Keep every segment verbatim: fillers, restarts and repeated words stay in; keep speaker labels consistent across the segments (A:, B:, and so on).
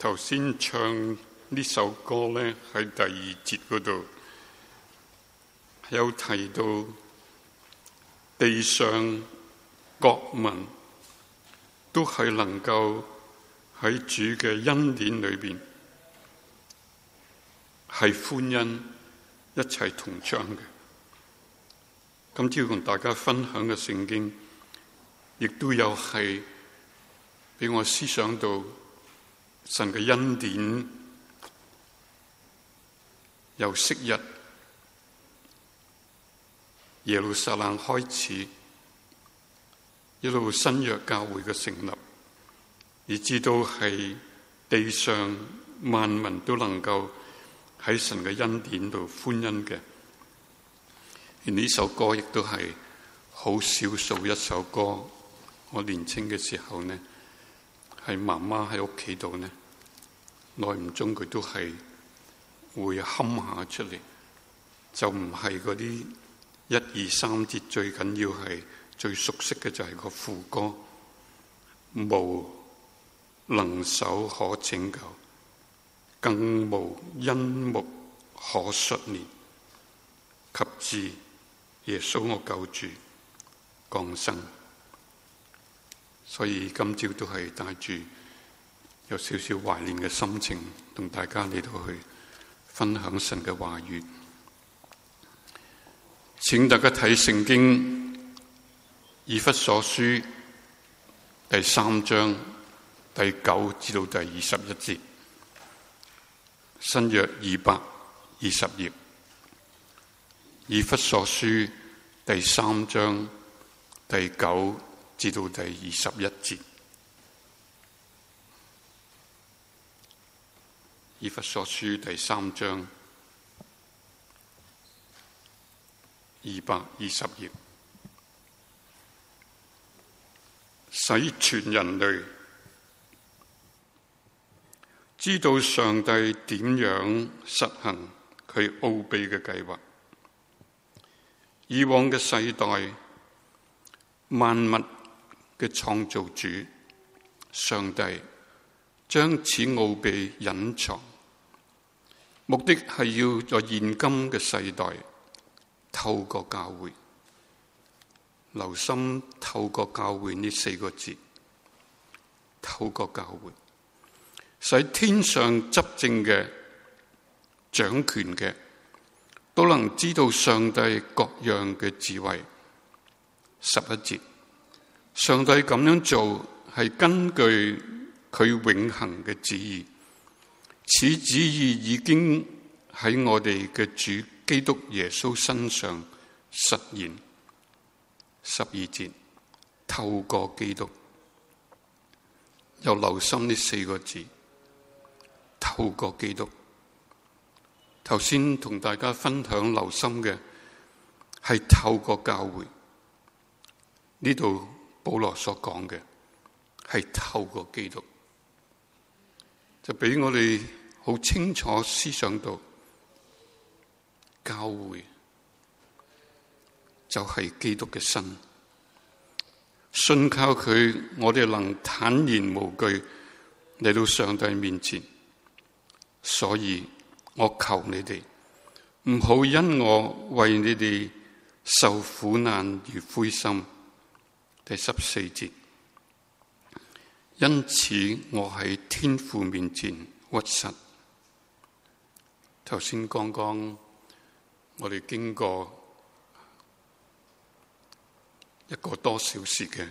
A: 頭先唱呢首歌呢，喺第二節嗰度有提到地上各民都係能夠喺主嘅恩典裏邊係歡欣一齊同唱嘅。今朝同大家分享嘅聖經，亦都有係俾我思想到神嘅恩典，由昔日耶路撒冷開始，一路新約教會嘅成立，以至到係地上萬民都能夠喺神嘅恩典度歡欣嘅。而呢首歌亦都係好少數一首歌，我年輕嘅時候呢，係媽媽喺屋企度呢，耐唔中佢都係會哼下出嚟，就唔係嗰啲一二三節，最緊要係最熟悉嘅就係個副歌，無能手可拯救，更無恩目可述念，及至耶穌我救主降生。所以今朝都係帶住有少少懷念嘅心情，同大家嚟到去分享神嘅話語。請大家睇聖經以弗所書第三章第九至到第二十一節，新約二百二十頁。以弗所書第三章第九至到第二十一節。以弗所書第三章二百二十頁，使全人類知道上帝點樣實行佢奧秘嘅計劃。以往嘅世代，萬物嘅創造主上帝將此奧秘隱藏，目的係要在現今嘅世代透過教會，留心透過教會呢四個字，透過教會，使天上執政嘅掌權嘅都能知道上帝各樣嘅智慧。十一節，上帝咁樣做係根據佢永恆嘅旨意，此旨意已經喺我哋嘅主基督耶穌身上實現。十二節，透過基督，又留心呢四個字，透過基督。頭先同大家分享留心嘅係透過教會，呢度保羅所講嘅係透過基督，就俾我哋好清楚思想到教會就係基督嘅身，信靠佢，我哋能坦然無懼嚟到上帝面前。所以我求你哋唔好因我為你哋受苦難而灰心。第十四節，因此我喺天父面前屈膝。頭先剛剛我哋經過一個多小時嘅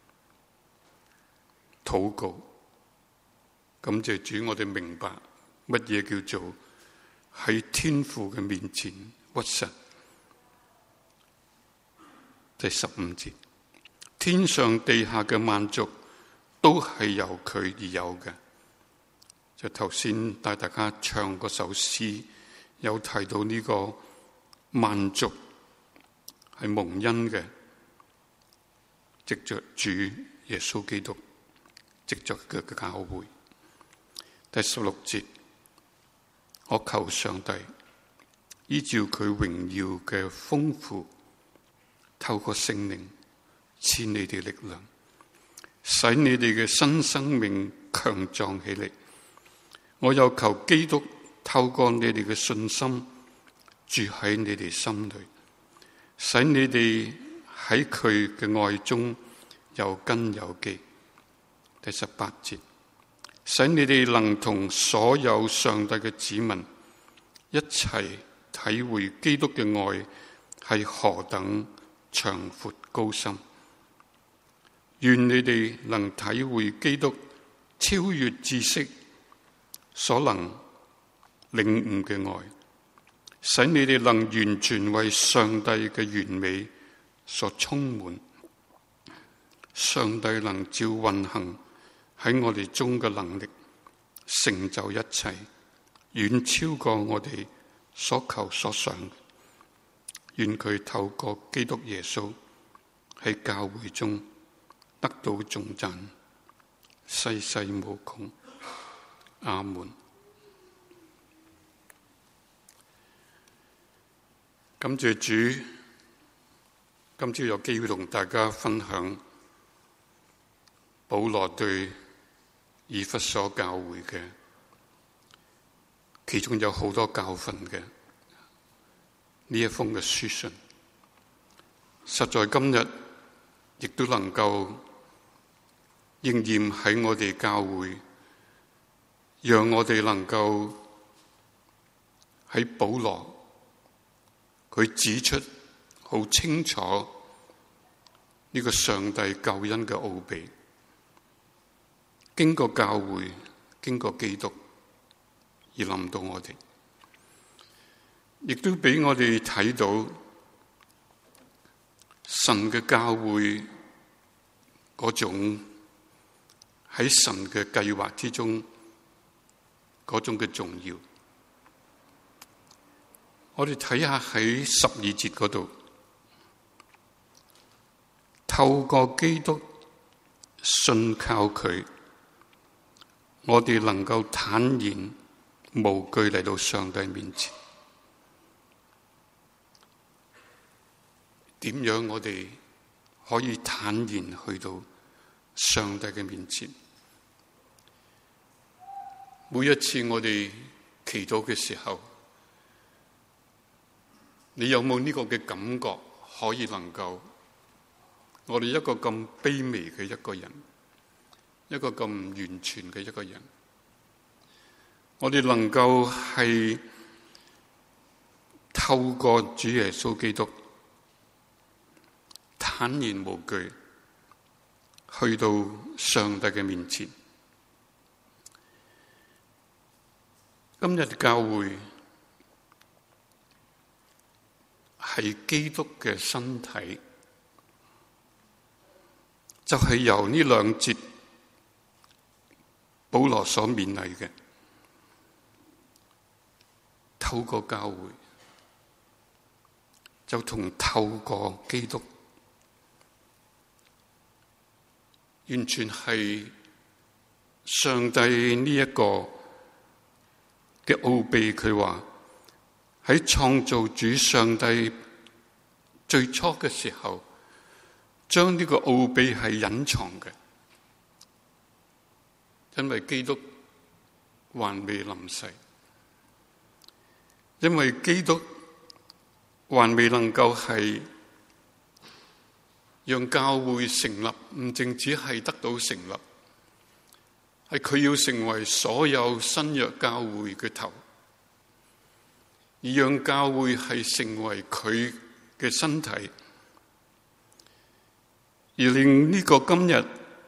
A: 禱告，感謝主，我哋明白乜嘢叫做喺天父嘅面前屈膝。第十五節，天上地下嘅萬族都係由佢而有嘅。就頭先帶大家唱嗰首詩，有提到呢個萬族係蒙恩嘅，藉着主耶穌基督，藉着佢嘅教會。第十六節，我求上帝依照佢榮耀嘅豐富，透過聖靈賜你哋力量，使你哋嘅新生命強壯起嚟， 我又求基督透過你哋嘅信心住喺你哋心裏，使你哋喺佢嘅愛中有根有基。第十八節，使你哋能同所有上帝嘅子民一齊體會基督嘅愛係何等長闊高深。願你哋能體會基督超越知識所能領悟嘅愛，使你哋能完全為上帝嘅完美所充滿。上帝能照運行喺我哋中嘅能力，成就一切，遠超過我哋所求所想。願佢透過基督耶穌喺教會中得到頌讚，世世無窮。阿門。感謝主，今朝有機會同大家分享保羅對以弗所教會嘅，其中有好多教訓嘅呢一封嘅書信，實在今日亦都能夠應驗喺我哋教會，讓我哋能夠喺保羅佢指出好清楚呢個上帝救恩嘅奧秘，經過教會，經過基督而臨到我哋，亦都俾我哋睇到神嘅教會嗰種喺神嘅計劃之中嗰種嘅重要。我哋睇下喺十二節嗰度，透過基督信靠佢，我哋能夠坦然無懼嚟到上帝面前。點樣我哋可以坦然去到上帝嘅面前？每一次我哋祈禱嘅時候，你有冇呢個嘅感覺，可以能夠我哋一個咁卑微嘅一個人，一個咁唔完全嘅一個人，我哋能夠係透過主耶穌基督坦然無懼去到上帝嘅面前。今日教會係基督嘅身體，就係由呢兩節保羅所勉勵嘅，透過教會就同透過基督，完全係上帝呢一個嘅奧秘。佢話喺創造主上帝最初嘅時候，將呢個奧秘係隱藏嘅，因為基督還未臨世，因為基督還未能夠係讓教會成立，唔淨止係得到成立，係佢要成為所有新約教會嘅頭，而讓教會係成為佢嘅身體，而令呢個今日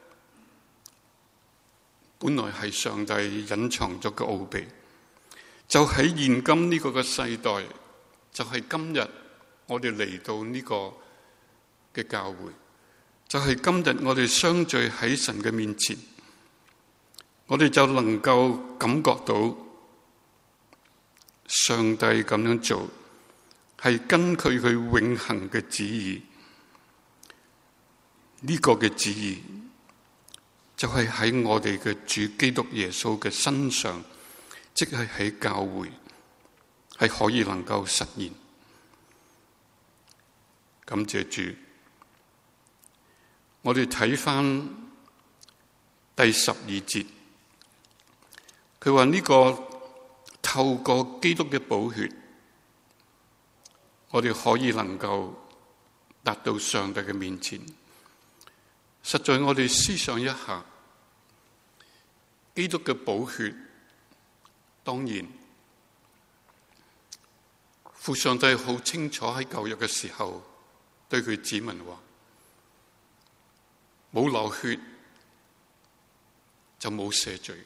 A: 本來係上帝隱藏咗嘅奧秘，就喺現今呢個嘅世代，就係今日我哋嚟到呢個嘅教會，就係今日我哋相聚喺神嘅面前，我哋就能夠感覺到上帝咁樣做係根據佢永恆嘅旨意。呢個嘅旨意就係喺我哋嘅主基督耶穌嘅身上，即係喺教會係可以能夠實現。感謝主。我哋睇返第十二節， 佢話呢個透過基督嘅寶血，我哋可以能夠達到上帝嘅面前。實在我哋思想一下，基督嘅寶血，當然父上帝好清楚喺舊約嘅時候對佢子民話，冇流血就冇赦罪。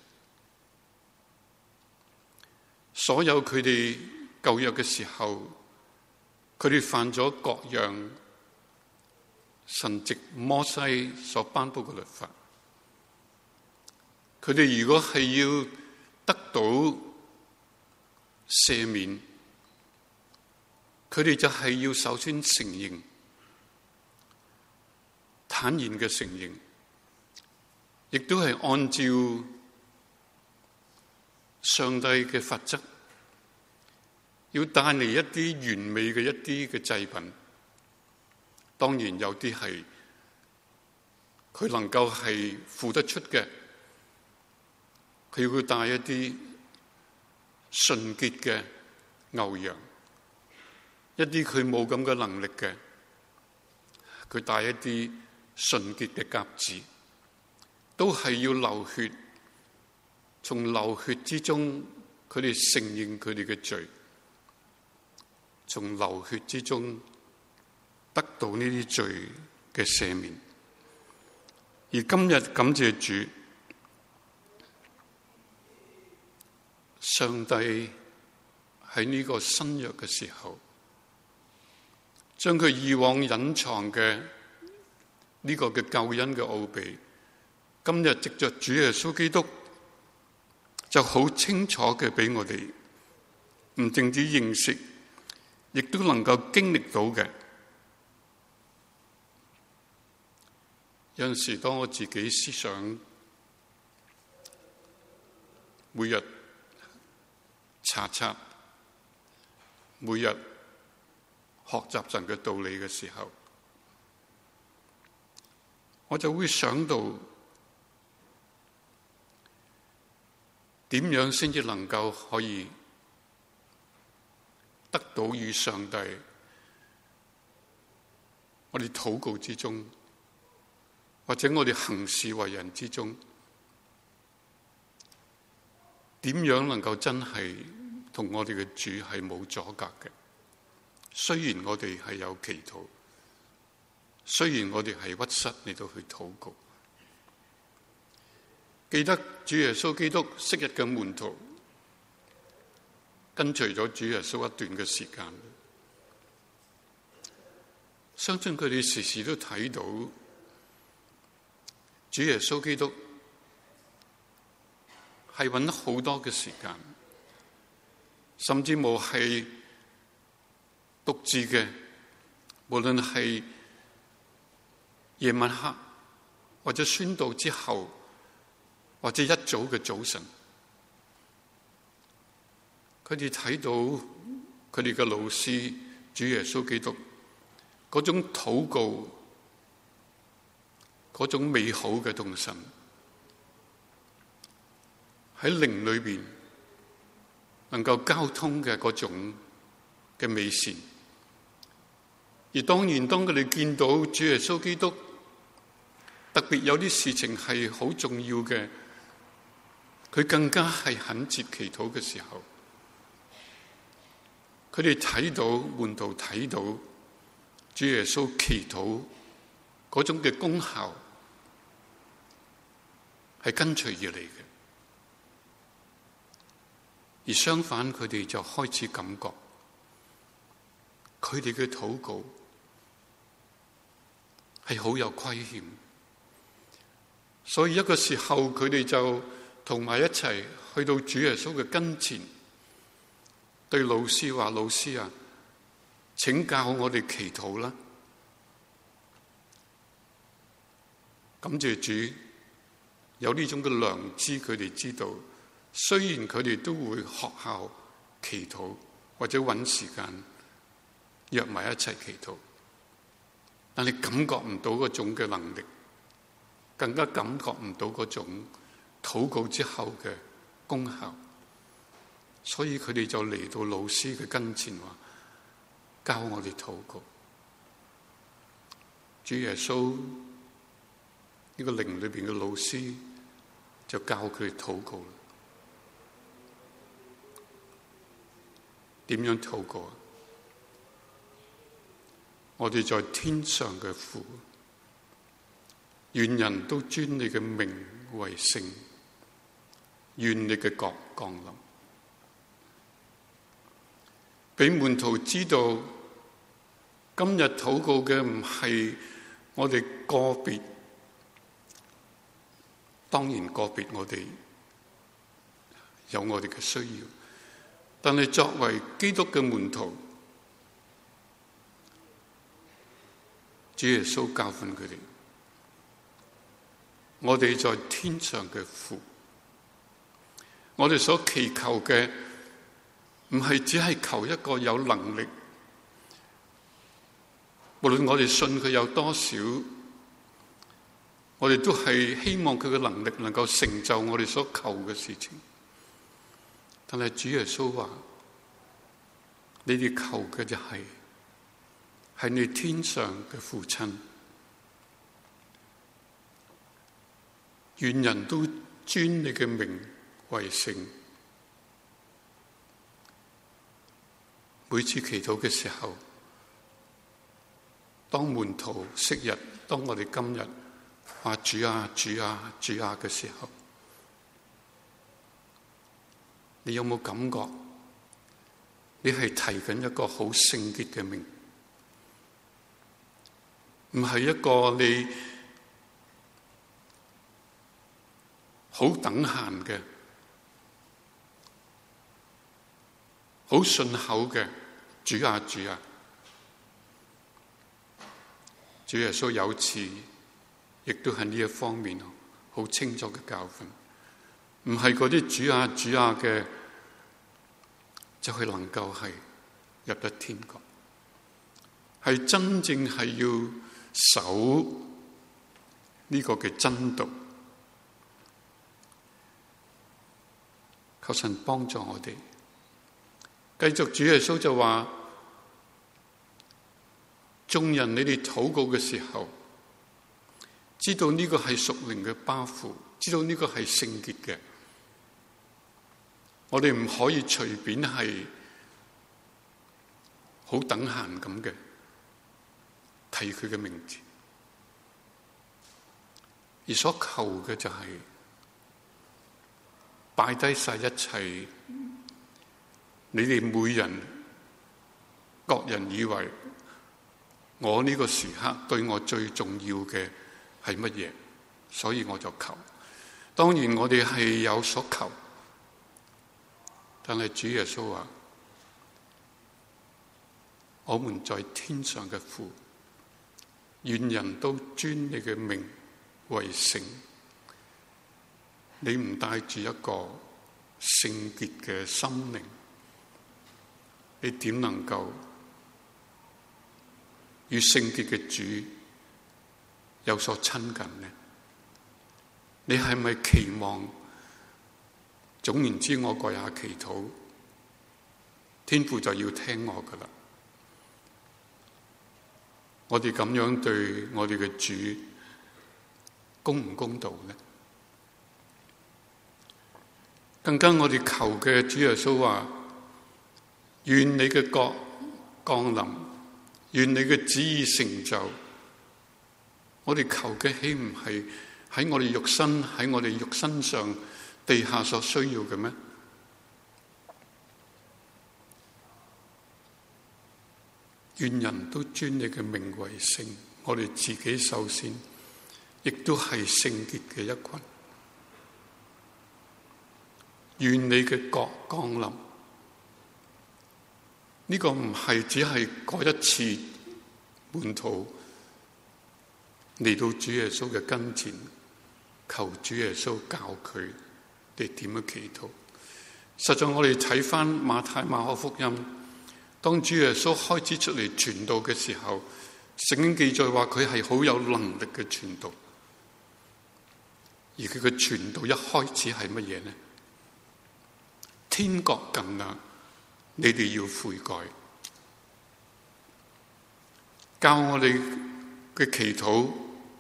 A: 所有佢哋舊約嘅時候，佢哋犯咗各樣神藉摩西所頒布嘅律法。佢哋如果係要得到赦免，佢哋就係要首先承認，坦然嘅承認，亦都係按照上帝嘅法則，要帶嚟一啲完美嘅一啲嘅祭品。當然有啲係佢能夠係付得出嘅，佢要帶一啲純潔嘅牛羊；一啲佢冇咁嘅能力嘅，佢帶一啲純潔嘅鴿子，都係要流血。從流血之中，佢哋承認佢哋嘅罪；從流血之中得到呢啲罪嘅赦免。而今日感謝主，上帝喺呢個新約嘅時候，將佢以往隱藏嘅呢個嘅救恩嘅奧秘，今日藉着主耶穌基督，就好清楚嘅俾我哋，唔淨止認識，亦都能夠經歷到嘅。有陣時當我自己思想，每日查察，每日學習神嘅道理嘅時候，我就會想到，點樣先至能夠可以得到與上帝我哋禱告之中，或者我哋行事為人之中，點樣能夠真係同我哋嘅主係冇阻隔嘅？雖然我哋係有祈禱，雖然我哋係屈膝嚟到去禱告。記得主耶穌基督昔日嘅門徒跟隨咗主耶穌一段嘅時間，相信佢哋時時都睇到主耶穌基督係揾好多嘅時間，甚至冇係獨自嘅，無論係夜晚黑或者宣道之後，或者一早嘅早晨，佢哋睇到佢哋嘅老師主耶穌基督嗰種禱告，嗰種美好嘅同神喺靈裏邊能夠交通嘅嗰種嘅美善。而當然當佢哋見到主耶穌基督特別有啲事情係好重要嘅，佢更加係懇切祈禱嘅時候，佢哋睇到門徒睇到主耶穌祈禱嗰種嘅功效係跟隨而嚟嘅，而相反佢哋就開始感覺佢哋嘅禱告係好有虧欠，所以一個時候佢哋就同埋一齊去到主耶穌嘅跟前，對老師話：老師啊，請教我哋祈禱啦。感謝主有呢種嘅良知，佢哋知道，雖然佢哋都會學校祈禱或者揾時間約埋一齊祈禱，但係感覺唔到嗰種嘅能力，更加感覺唔到嗰種禱告之後嘅功效，所以佢哋就嚟到老師嘅跟前話，教我哋禱告。主耶穌呢個靈裏邊嘅老師就教佢哋禱告啦。點樣禱告啊？我哋在天上嘅父，願人都尊你嘅名為聖，願你嘅國降臨。俾門徒知道，今日禱告嘅唔係我哋個別，當然個別我哋有我哋嘅需要，但係作為基督嘅門徒，主耶穌教訓佢哋，我哋在天上嘅父，我哋所祈求嘅唔係只係求一個有能力，無論我哋信佢有多少，我哋都係希望佢嘅能力能夠成就我哋所求嘅事情。但係主耶穌話，你哋求嘅就係係你天上嘅父親，願人都尊你嘅名為聖。每次祈禱嘅時候，當門徒昔日，當我哋今日話主啊主啊主啊嘅時候，你有冇感覺你係提緊一個好聖潔嘅名，唔係一個你好等閒嘅、好順口嘅主啊主啊。主耶穌有次亦都喺呢一方面好清楚嘅教訓，唔係嗰啲主啊主啊嘅就係能夠係入得天國，係真正係要守呢個嘅真道。求神幫助我哋。繼續主耶穌就話，眾人你哋禱告嘅時候，知道呢個係屬靈嘅包袱，知道呢個係聖潔嘅，我哋唔可以隨便係好等閒咁嘅提佢嘅名字，而所求嘅就係擺低晒一切，你哋每人各人以為我呢個時刻對我最重要嘅係乜嘢，所以我就求。當然我哋係有所求，但係主耶穌話，我們在天上嘅父，願人都尊你嘅名為聖。你唔帶住一個聖潔嘅心靈，你點能夠與聖潔嘅主有所親近呢？你係咪期望總言之我跪下祈禱，天父就要聽我噶啦？我哋咁樣對我哋嘅主公唔公道呢？更加我哋求嘅主耶穌話，願你嘅國降臨，願你嘅旨意成就。我哋求嘅豈唔係喺我哋肉身喺我哋肉身上地下所需要嘅咩？願人都尊你嘅名為聖，我哋自己首先亦都係聖潔嘅一群。願你嘅國降臨，呢個唔係只係嗰一次門徒嚟到主耶穌嘅跟前，求主耶穌教佢哋點樣祈禱。實在我哋睇翻馬太馬可福音，當主耶穌開始出嚟傳道嘅時候，聖經記載話佢係好有能力嘅傳道，而佢嘅傳道一開始係乜嘢呢？ 天國近啦，你哋要悔改。教我哋嘅祈禱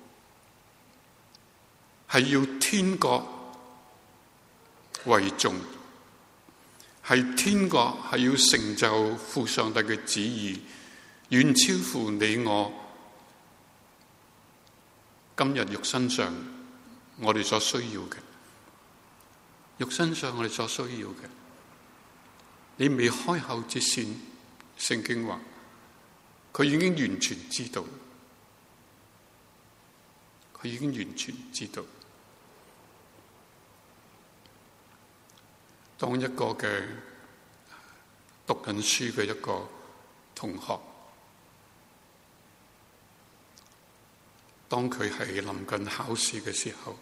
A: 係要天國為重，係天國係要成就父上帝嘅旨意，遠超乎你我今日肉身上我哋所需要嘅。肉身上我哋所需要嘅，你未開口之前，聖經話佢已經完全知道，佢已經完全知道。當一個嘅讀緊書嘅一個同學，當佢係臨近考試嘅時候，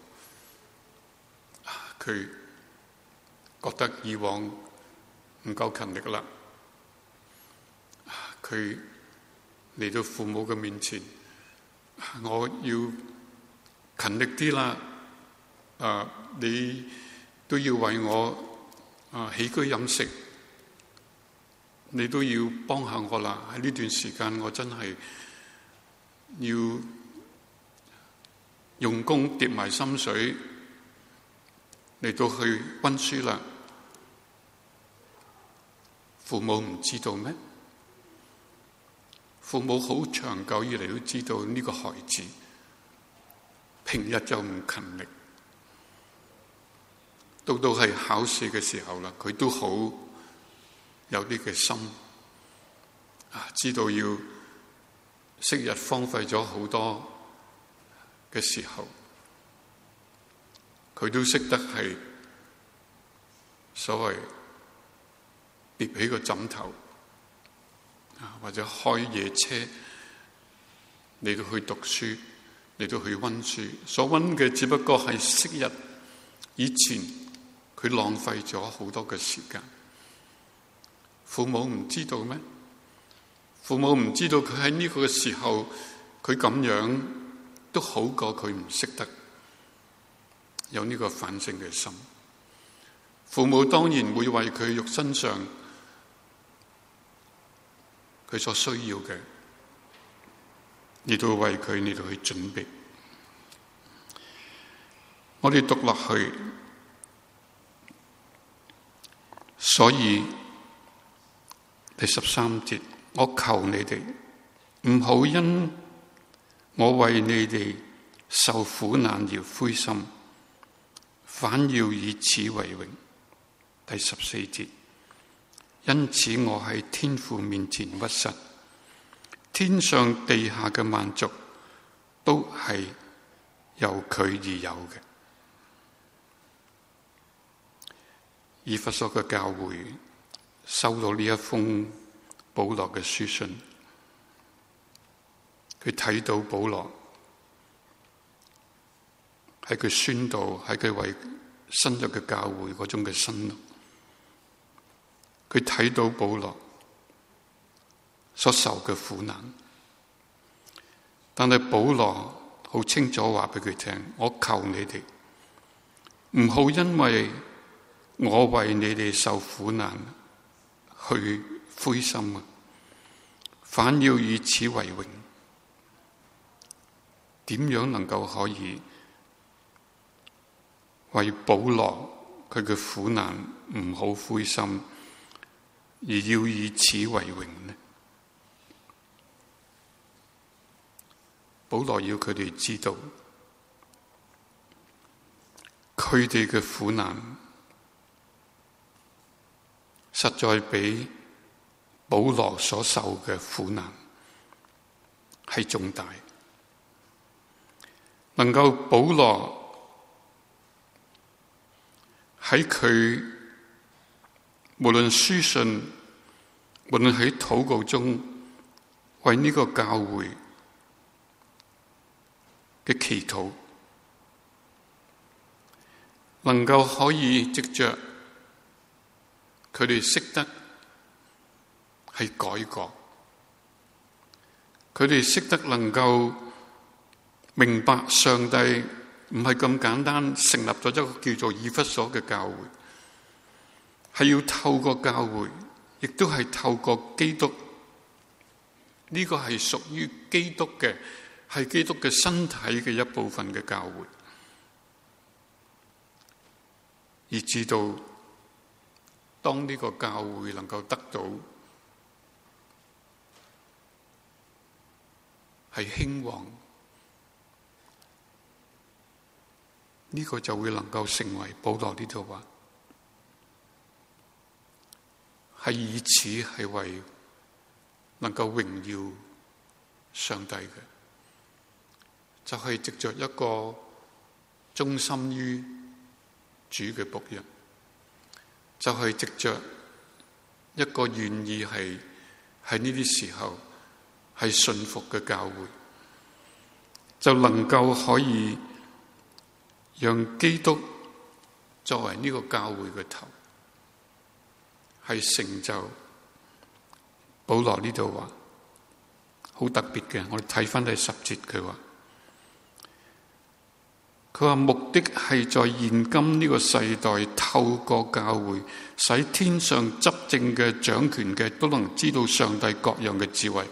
A: 佢覺得以往唔夠勤力啦，佢嚟到父母嘅面前，我要勤力啲啦，啊，你都要為我啊起居飲食，你都要幫下我啦。喺呢段時間，我真係要用功跌埋心水嚟到去溫書啦。父母唔知道咩？父母好長久以嚟都知道呢個孩子平日就唔勤力，到到係考試嘅時候啦，佢都好有啲嘅心啊，知道要昔日荒廢咗好多嘅時候，佢都識得係所謂疊起個枕頭啊，或者開夜車嚟到去讀書，嚟到去溫書。所溫嘅只不過係昔日以前佢浪費咗好多嘅時間。父母唔知道咩？父母唔知道佢喺呢個嘅時候，佢咁樣都好過佢唔識得有呢個反省嘅心。父母當然會為佢肉身上佢所需要嘅，嚟到為佢嚟到去準備。我哋讀落去，所以第十三節，我求你哋唔好因我為你哋受苦難而灰心，反要以此為榮。第十四節，因此我喺天父面前屈膝，天上地下嘅萬族都係由佢而有嘅。以弗所嘅教會收到呢一封保羅嘅書信，佢睇到保羅喺佢宣道，喺佢為新約嘅教會嗰種嘅辛勞，佢睇到保羅所受嘅苦難，但係保羅好清楚話俾佢聽，我求你哋唔好因為我為你哋受苦難去灰心啊，反要以此為榮。點樣能夠可以為保羅佢嘅苦難唔好灰心，而要以此為榮呢？保羅要佢哋知道，佢哋嘅苦難實在比保羅所受嘅苦難係重大。能夠保羅喺佢無論書信，無論喺禱告中為呢個教會嘅祈禱，能夠可以藉着佢哋識得係改過，佢哋識得能夠明白上帝唔係咁簡單成立咗一個叫做以弗所嘅教會， 係要透過教會，亦都係透過基督。呢個係屬於基督嘅，係基督嘅身體嘅一部分嘅教會，而至到當呢個教會能夠得到係興旺，呢個就會能夠成為保羅呢度話係以此係為能夠榮耀上帝嘅，就係藉着一個忠心於主嘅僕人，就係藉着一個願意係喺呢啲時候係信服嘅教會，就能夠可以讓基督作為呢個教會嘅頭，係成就。保羅呢度話好特別嘅，我哋睇翻第十節，佢話佢話目的係在現今呢個世代，透過教會，使天上執政嘅、掌權嘅都能知道上帝各樣嘅智慧。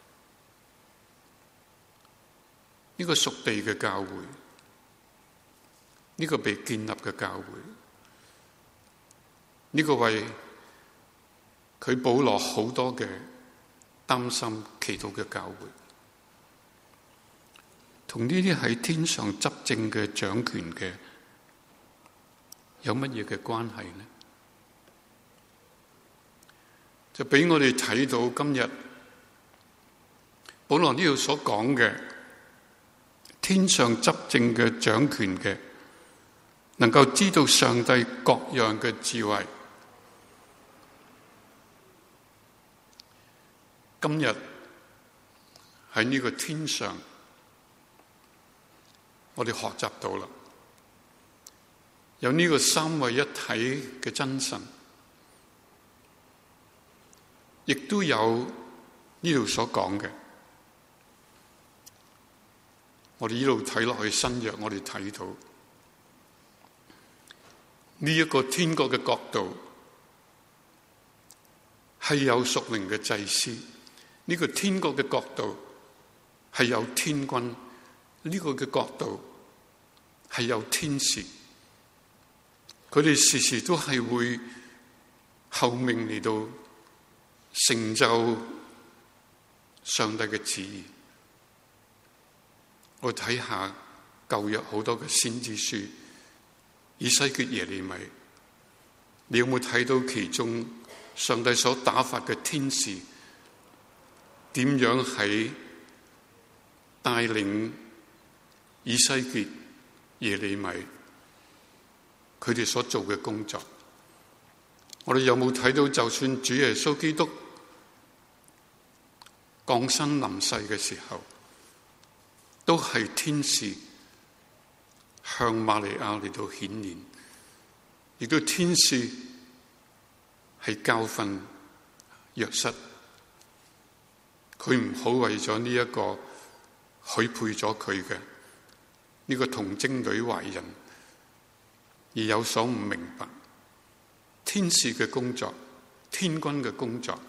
A: 呢個屬地嘅教會，呢個被建立嘅教會，呢個為佢保羅好多嘅擔心祈禱嘅教會，同呢啲喺天上執政嘅掌權嘅有乜嘢嘅關係呢？就俾我哋睇到今日保羅呢度所講嘅天上執政嘅掌權嘅，能夠知道上帝各樣嘅智慧。今日喺呢個天上，我哋學習到啦，有呢個三位一體嘅真神，亦都有呢度所講嘅。我哋呢度睇落去新約，我哋睇到呢一個天國嘅國度係有屬靈嘅祭司。呢個天國嘅國度係有天軍，呢個嘅國度係有天使，佢哋時時都係會候命嚟到成就上帝嘅旨意。我睇下舊約好多嘅先知書，以西結、耶利米，你有冇睇到其中上帝所打發嘅天使點樣喺帶領以西結、耶利米佢哋所做嘅工作？我哋有冇睇到就算主耶穌基督降生臨世嘅時候，都係天使向瑪利亞嚟到顯現，亦都天使係教訓約瑟，佢唔好為咗呢一個許配咗佢嘅呢個童貞女懷孕而有所唔明白。天使嘅工作，天軍嘅工作，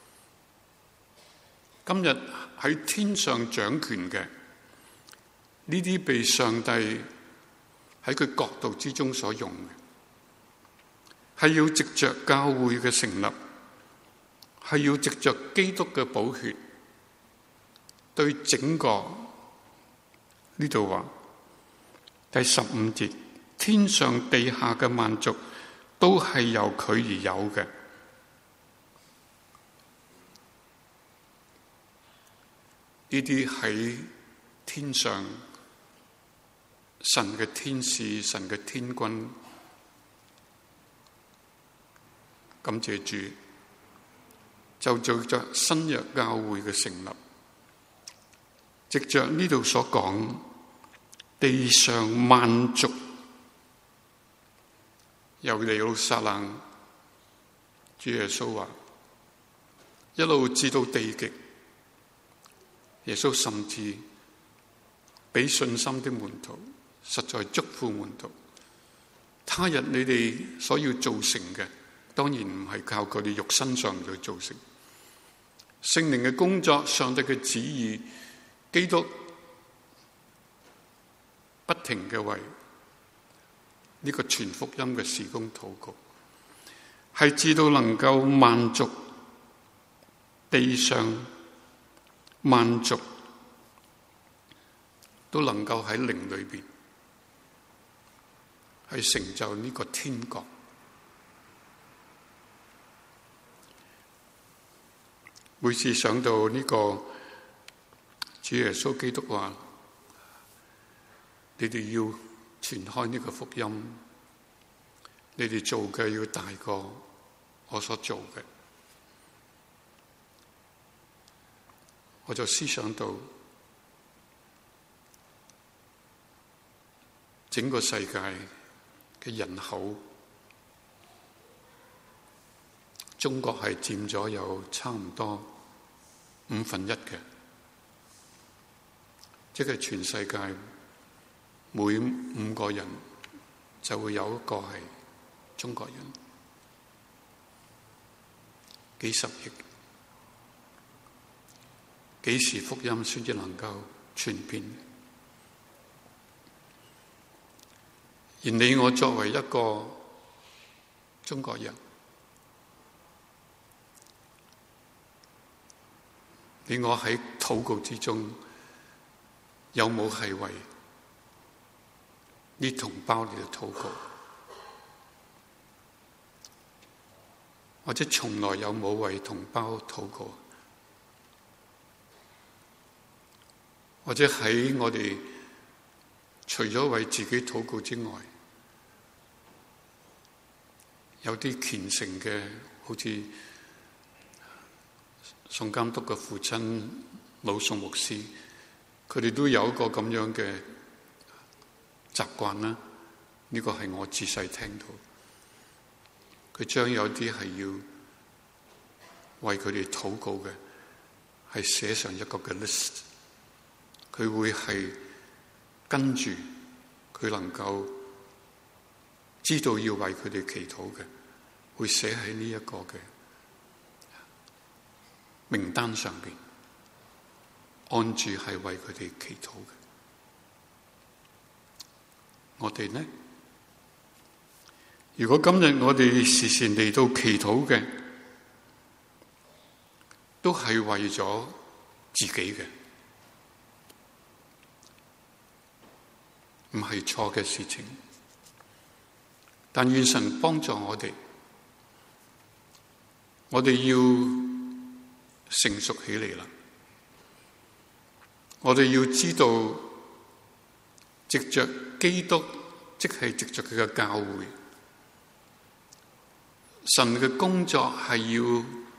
A: 今日喺天上掌權嘅呢啲被上帝喺佢國度之中所用嘅，係要藉着教會嘅成立，係要藉着基督嘅寶血，對整個呢度話第十五節，天上地下嘅萬族都係由佢而有嘅。呢啲喺天上神嘅天使、神嘅天軍，感謝主，就做着新約教會嘅成立，藉着呢度所講地上萬族，由耶路撒冷，主耶穌話一路至到地極，耶穌甚至俾信心的門徒實在囑咐門徒，他日你哋所要做成嘅， 當然唔係靠佢哋肉身上去造成。聖靈嘅工作，上帝嘅旨意，基督不停嘅為呢個傳福音嘅事工禱告，係至到能夠萬族地上萬族都能夠喺靈裏邊係成就呢個天國。每次想到呢個主耶穌基督話，你哋要傳開呢個福音，你哋做嘅要大過我所做嘅，我就思想到整個世界嘅人口，中國係佔咗有差唔多五分一嘅，即係全世界每五個人就會有一個係中國人，幾十億，幾時福音先至能夠傳遍？而你我作為一個中國人，你我喺禱告之中，有冇係為呢同胞嚟到禱告？或者從來有冇為同胞禱告？或者喺我哋除咗為自己禱告之外，有啲虔誠嘅，好似宋監督嘅父親老宋牧師，佢哋都有一個咁樣嘅習慣啦。呢個係我自細聽到，佢將有啲係要為佢哋禱告嘅，係寫上一個嘅 list。佢會係跟住佢能夠知道要為佢哋祈禱嘅，會寫喺呢一個嘅名單上邊，按住係為佢哋祈禱嘅。我哋呢？如果今日我哋時時嚟到祈禱嘅，都係為咗自己嘅，唔係錯嘅事情。但願神幫助我哋，我哋要成熟起嚟啦。我哋要知道，藉着基督，即係藉着佢嘅教會，神嘅工作係要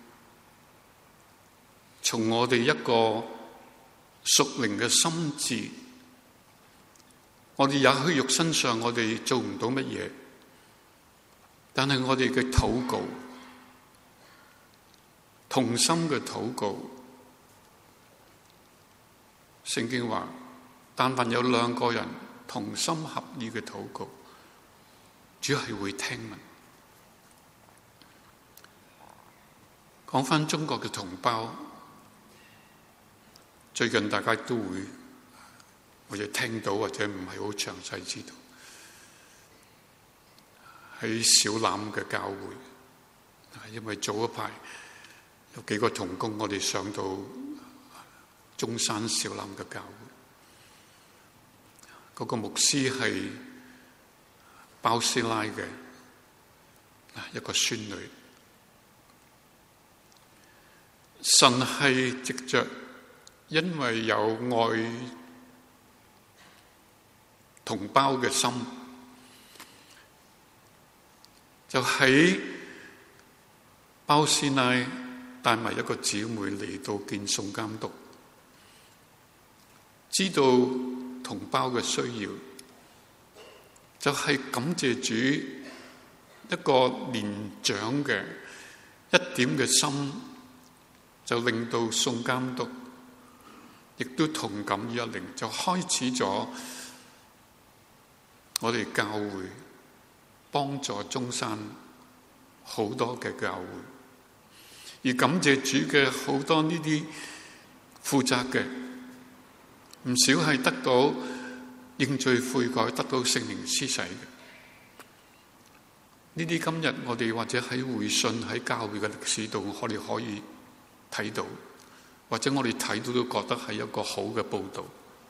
A: 從我哋一個屬靈嘅心智。我哋也許肉身上我哋做唔到乜嘢，但係我哋嘅禱告，同心嘅禱告，聖經話，但凡有兩個人同心合意嘅禱告，主係會聽聞。講返中國嘅同胞，最近大家都會或者聽到，或者唔係好詳細知道，喺小欖嘅教會，因為早一排有幾個同工，我哋上到中山小欖嘅教會，嗰個牧師係包斯拉嘅一個孫女。神係藉着因為有愛同胞嘅心，就喺包斯拉帶埋一個姊妹嚟到見宋監督，知道同胞嘅需要，就係感謝主一個年長嘅一點嘅心，就令到宋監督亦都同感一靈，就開始咗我哋教會幫助中山好多嘅教會，而感謝主嘅好多呢啲負責嘅，唔少係得到認罪悔改，得到聖靈施洗嘅。呢啲今日我哋或者喺會信喺教會嘅歷史度，我哋可以睇到，或者我哋睇到都覺得係一個好嘅報導。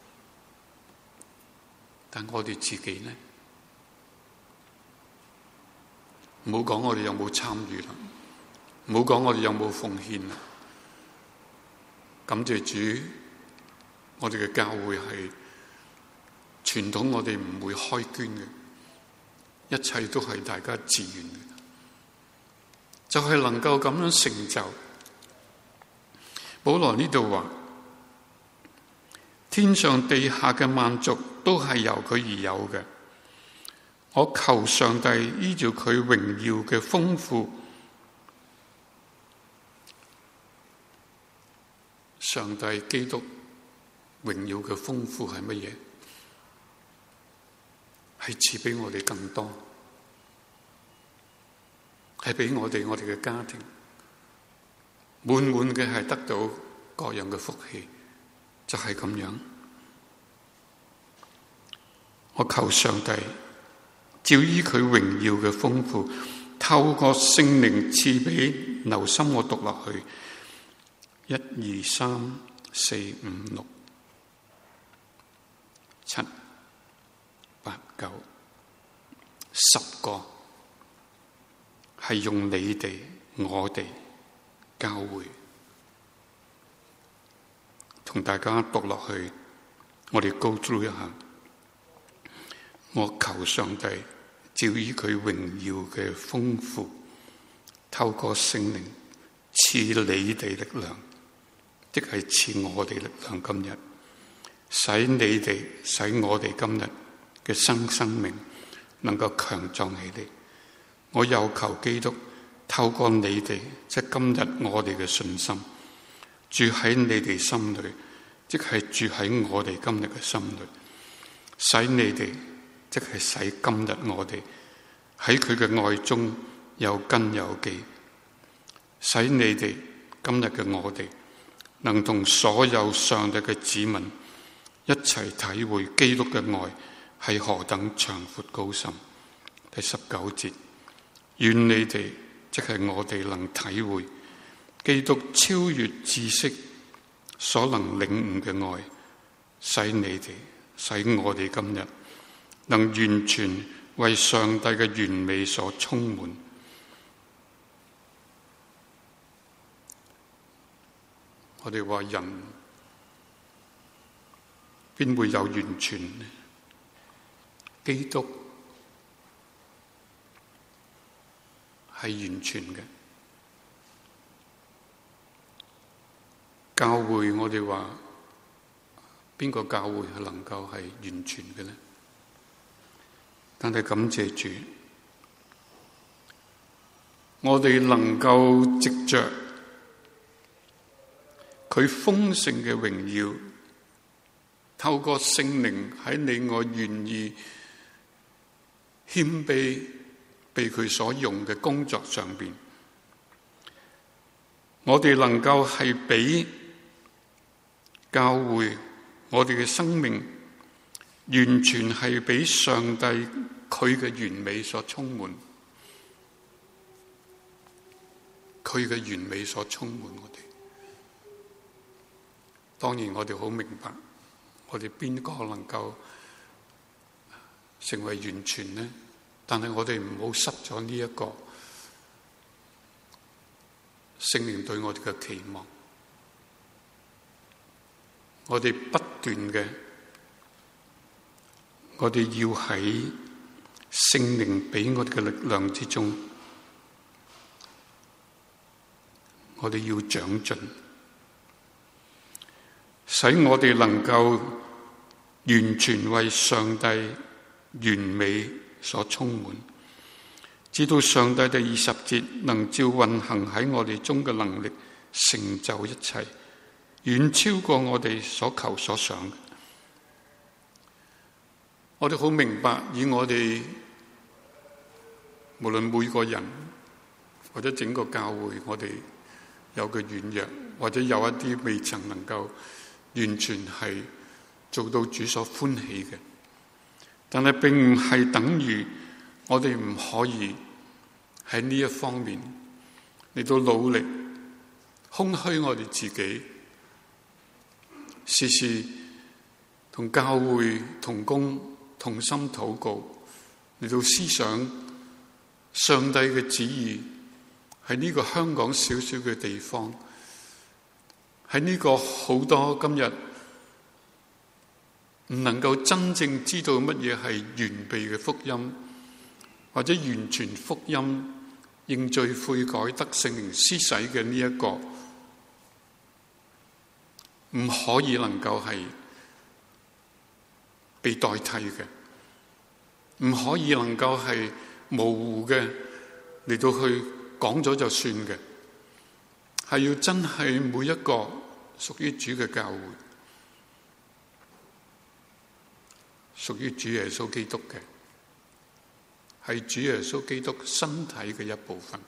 A: 但我哋自己呢？唔好講我哋有冇參與啦，唔好講我哋有冇奉獻啦。感謝主，我哋嘅教會係傳統，我哋唔會開捐嘅，一切都係大家自願嘅，就係能夠咁樣成就。保羅呢度話，天上地下嘅萬族都係由佢而有嘅。我求上帝依照佢榮耀嘅豐富，上帝基督榮耀嘅豐富係乜嘢？係賜俾我哋更多，係俾我哋我哋嘅家庭滿滿嘅係得到各樣嘅福氣，就係咁樣。我求上帝照依佢榮耀嘅豐富，透過聖靈賜俾，留心我讀落去，一二三四五六七八九十個，係用你哋我哋教會，同大家讀落去，我哋 go through 一下。我求上帝照依佢榮耀嘅豐富，透過聖靈賜你哋力量，即係賜我哋力量。今日使你哋，使我哋今日嘅新生命能夠強壯起嚟。我又求基督透過你哋，即係今日我哋嘅信心，住喺你哋心裏，即係住喺我哋今日嘅心裏，使你哋，即係使今日我哋喺佢嘅愛中有根有基，使你哋今日嘅我哋能同所有上帝嘅子民一齊體會基督嘅愛係何等長闊高深。第十九節，願你哋，即係我哋能體會基督超越知識所能領悟嘅愛，使你哋，使我哋今日能完全為上帝嘅完美所充滿。我哋話人邊會有完全呢？基督係完全嘅。教會，我哋話邊個教會係能夠係完全嘅呢？但係感謝主，我哋能夠藉着佢豐盛嘅榮耀，透過聖靈喺你我願意謙卑被佢所用嘅工作上邊，我哋能夠係俾教會，我哋嘅生命完全係俾上帝佢嘅完美所充滿，佢嘅完美所充滿我哋。當然我哋好明白，我哋邊個能夠成為完全呢？但係我哋唔好失咗呢一個聖靈對我哋嘅期望。我哋不斷嘅，我哋要喺聖靈俾我哋嘅力量之中，我哋要長進，使我哋能夠完全為上帝完美所充滿，直到上帝第二十節能照運行喺我哋中嘅能力成就一切，遠超過我哋所求所想。我哋好明白，以我哋無論每個人或者整個教會我哋有個軟弱，或者有一啲未曾能夠完全係做到主所歡喜嘅，但係並唔係等於我哋唔可以喺呢一方面嚟到努力空虛我哋自己，時時同教會同工同心禱告，嚟到思想上帝嘅旨意喺呢個香港小小嘅地方，喺呢個好多今日唔能夠真正知道乜嘢係完備嘅福音，或者完全福音認罪悔改得聖靈施洗嘅呢一個，唔可以能夠係被代替嘅，唔可以能夠係模糊嘅嚟到去講咗就算嘅，係要真係每一個屬於主嘅教會，屬於主耶穌基督嘅，係主耶穌基督身體嘅一部分，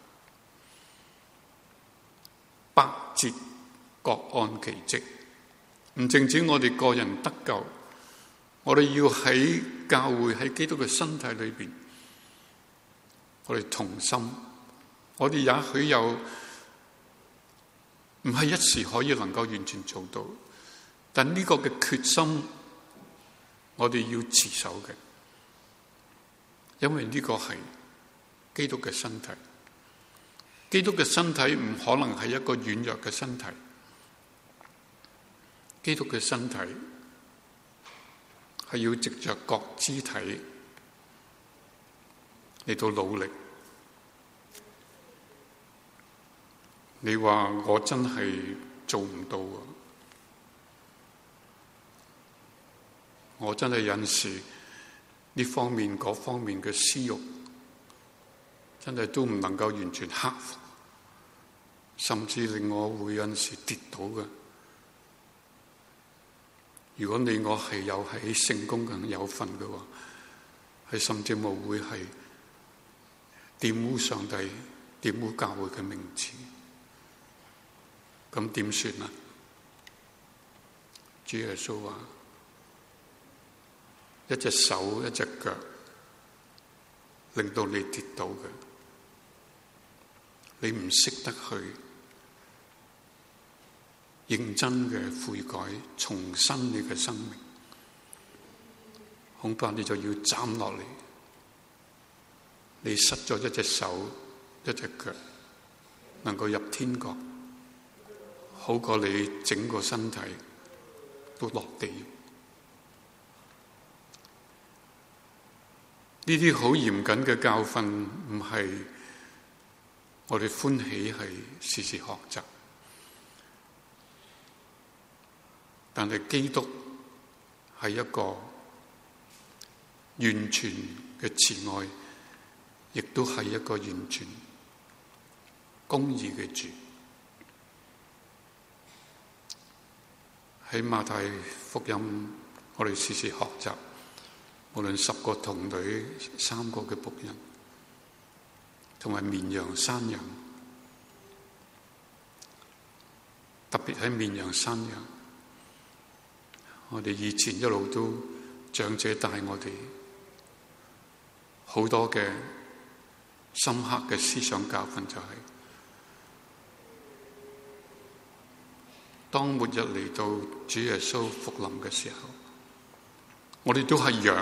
A: 百節各按其職，唔淨止我哋個人得救，我哋要喺教會喺基督嘅身體裏邊，我哋同心，我哋也許有唔係一時可以能夠完全做到，但呢個嘅決心我哋要持守嘅，因為呢個係基督嘅身體，基督嘅身體唔可能係一個軟弱嘅身體，基督嘅身體係要藉着各肢體嚟到努力。你話我真係做唔到啊！我真係有陣時呢方面嗰方面嘅私欲，真係都唔能夠完全克服，甚至令我會有陣時跌倒嘅。如果你我係有喺聖工咁有份嘅話，係甚至冇會係玷污上帝、玷污教會嘅名字。咁點算啊？主耶穌話：一隻手一隻腳令到你跌倒嘅，你唔識得去認真嘅悔改，重新你嘅生命，恐怕你就要斬落嚟。你失咗一隻手一隻腳，能夠入天國，好過你整個身體都落地。呢啲好嚴謹嘅教訓，唔係我哋歡喜係時時學習，但係基督係一個完全嘅慈愛，亦都係一個完全公義嘅主。喺馬太福音，我哋時時學習，無論十個童女、三個嘅僕人，同埋綿羊、山羊，特別喺綿羊、山羊，我哋以前一路都長者帶我哋好多嘅深刻嘅思想教訓，就係、是、當末日嚟到主耶穌復臨嘅時候，我哋都係羊，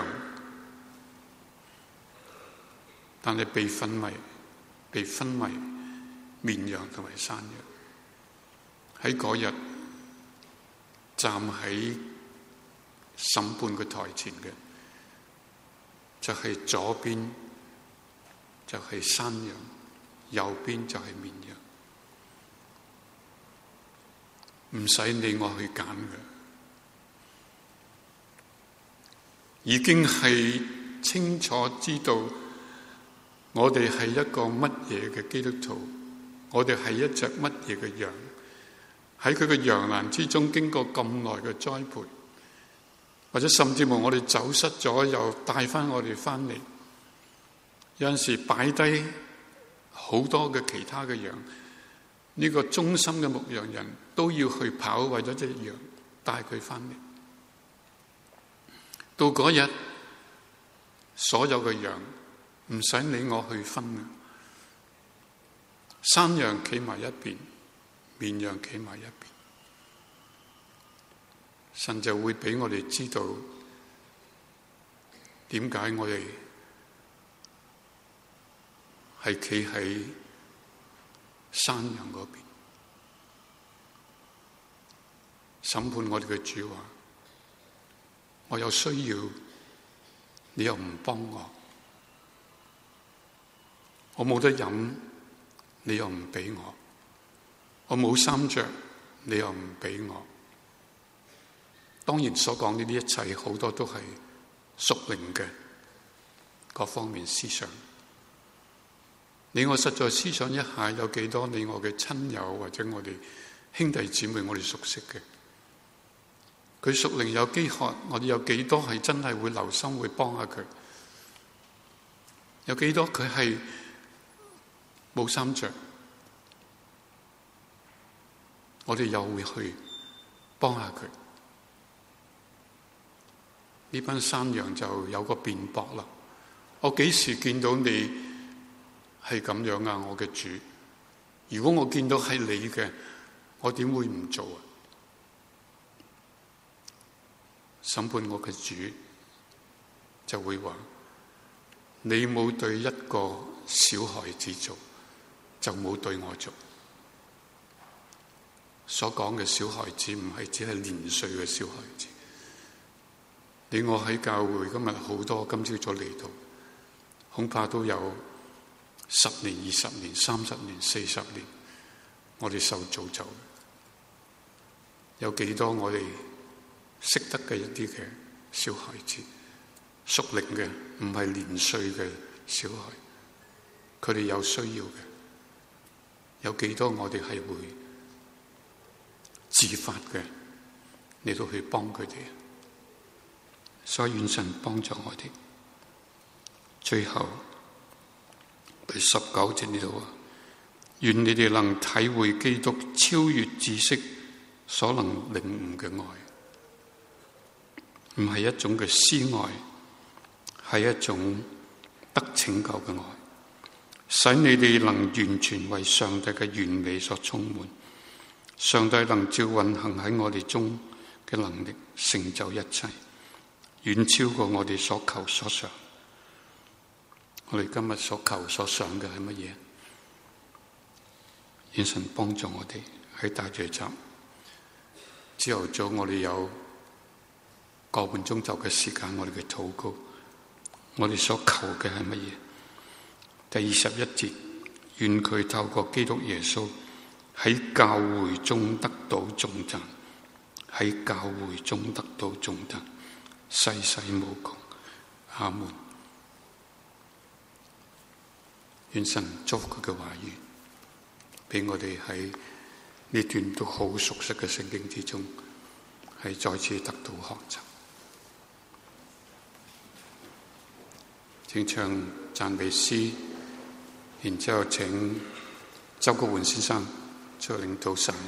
A: 但係被分為被分為綿羊同埋山羊。喺嗰日站喺審判嘅台前嘅，就係、是、左邊就係山羊，右邊就係綿羊。唔使你我去揀嘅，已經係清楚知道我哋係一個乜嘢嘅基督徒，我哋係一隻乜嘢嘅羊，喺佢嘅羊欄之中經過咁耐嘅栽培，或者甚至乎我哋走失咗，又帶翻我哋翻嚟，有陣時擺低好好多嘅其他嘅羊，呢個忠心嘅牧羊人都要去跑，為咗隻羊帶佢翻嚟。到嗰日，所有嘅羊唔使你我去分啊，山羊企埋一邊，綿羊企埋一邊，神就會俾我哋知道點解我哋係企喺山羊嗰邊。審判我哋嘅主話：我有需要，你又唔幫我；我冇得飲，你又唔俾我；我冇衫着，你又唔俾我。當然所講呢啲一切，好多都係屬靈嘅各方面思想。你我實在思想一下，有幾多你我嘅親友或者我哋兄弟姊妹，我哋熟悉嘅，佢屬靈有飢渴，我哋有幾多係真係會留心會幫下佢？有幾多佢係冇衫着，我哋又會去幫下佢？呢班山羊就有個辯駁啦。我幾時見到你係咁樣啊？我嘅主，如果我見到係你嘅，我點會唔做啊？審判我嘅主就會話：你冇對一個小孩子做，就冇對我做。所講嘅小孩子唔係只係年歲嘅小孩子。你我喺教會今日好多，今朝早嚟到，恐怕都有十年、二十年、三十年、四十年，我哋受造就。有幾多我哋識得嘅一啲嘅小孩子，屬靈嘅，唔係年歲嘅小孩，佢哋有需要嘅，有幾多我哋係會自發嘅嚟到去幫佢哋。所以願神幫助我哋。最後第十九節呢度話：願你哋能體會基督超越知識所能領悟嘅愛，唔係一種嘅私愛，係一種得拯救嘅愛，使你哋能完全為上帝嘅完美所充滿。上帝能照運行喺我哋中嘅能力，成就一切，遠超過我哋所求所想。我哋今日所求所想嘅係乜嘢？願神幫助我哋喺大聚集朝頭早，我哋有個半鐘頭嘅時間，我哋嘅禱告，我哋所求嘅係乜嘢？第二十一節，願佢透過基督耶穌喺教會中得到頌讚，喺教會中得到頌讚，世世無窮。阿門。願神祝福佢嘅話語，俾我哋喺呢段都好熟悉嘅聖經之中，係再次得到學習。請唱讚美詩，然之後請周國桓先生再領導神。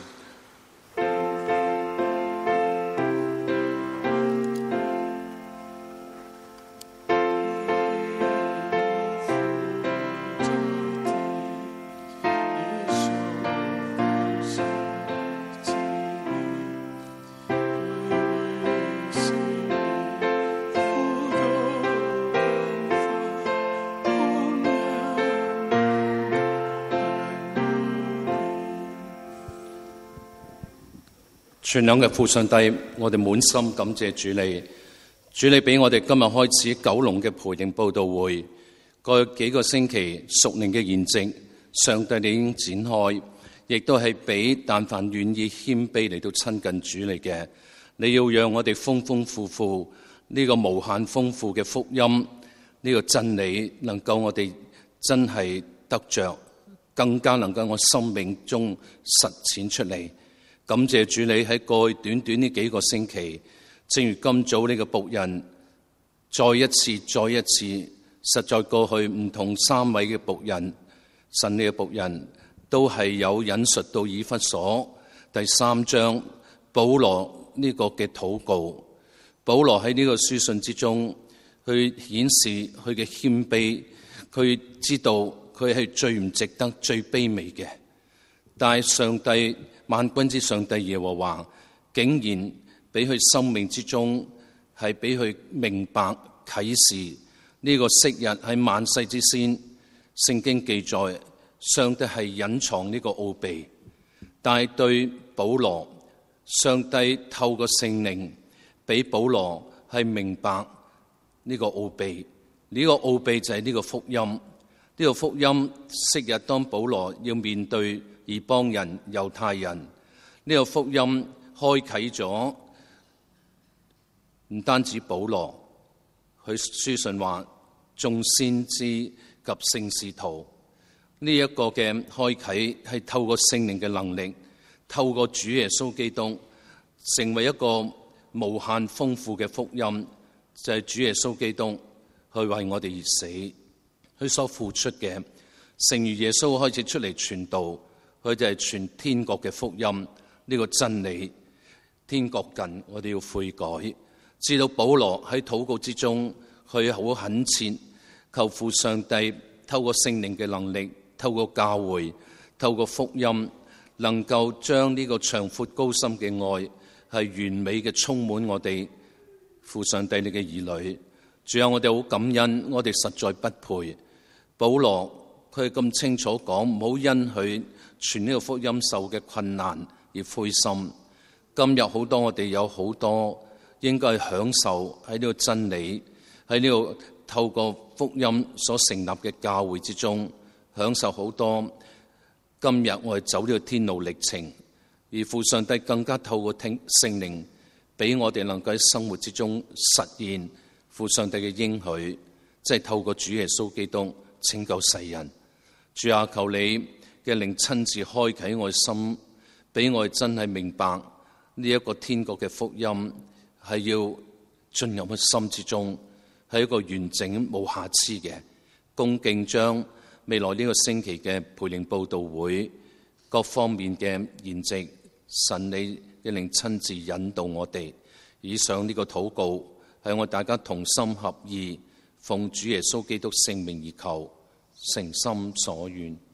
B: 全能嘅父上帝，我哋滿心感謝主你，主你俾我哋今日開始九龍嘅培靈佈道會，過去幾個星期屬靈嘅筵席，上帝你已經展開，亦都係俾但凡願意謙卑嚟到親近主你嘅，你要讓我哋豐豐富富呢個無限豐富嘅福音，呢個真理能夠我哋真係得着，更加能夠我生命中實踐出嚟。感謝主你喺過去短短呢幾個星期，正如今早呢個僕人再一次再一次，實在過去唔同三位嘅僕人神你嘅僕人都係有引述到以弗所第三章保羅呢個嘅禱告。保羅喺呢個書信之中去顯示佢嘅謙卑，佢知道佢係最唔值得、最卑微嘅，但係上帝萬軍之上帝耶和華竟然俾佢生命之中係俾佢明白啟示呢個昔日喺萬世之先，聖經記載上帝係隱藏呢個奧秘，但係對保羅，上帝透過聖靈俾保羅係明白呢個奧秘。呢個奧秘就係呢個福音。呢個福音昔日當保羅要面對異邦人、猶太人，呢個福音開啟咗唔單止保羅，佢書信話眾先知及聖使徒，呢一個嘅開啟係透過聖靈嘅能力，透過主耶穌基督成為一個無限豐富嘅福音，就係主耶穌基督去為我哋而死，佢所付出嘅，正如耶穌開始出嚟傳道，佢就係傳天國嘅福音，呢個真理。天國近，我哋要悔改。至到保羅喺禱告之中，佢好懇切求父上帝透過聖靈嘅能力，透過教會，透過福音，能夠將呢個長闊高深嘅愛係完美嘅充滿我哋父上帝你嘅兒女。仲有我哋好感恩，我哋實在不配。保羅佢咁清楚講，唔好因佢傳呢個福音受嘅困難而灰心。今日好多我哋有好多應該享受喺呢個真理，喺呢個透過福音所成立嘅教會之中，享受好多今日我哋走呢個天路歷程，而父上帝更加透過聽聖靈俾我哋能夠喺生活之中實現父上帝嘅應許，即係透過主耶穌基督拯救世人。主啊，求你嘅靈親自開啟我嘅心，俾我哋真係明白呢一個天國嘅福音係要進入我心之中，係一個完整無瑕疵嘅。恭敬將未來呢個星期嘅培靈佈道會各方面嘅筵席，神你嘅靈親自引導我哋。以上呢個禱告係我大家同心合意，奉主耶穌基督聖名而求，誠心所願。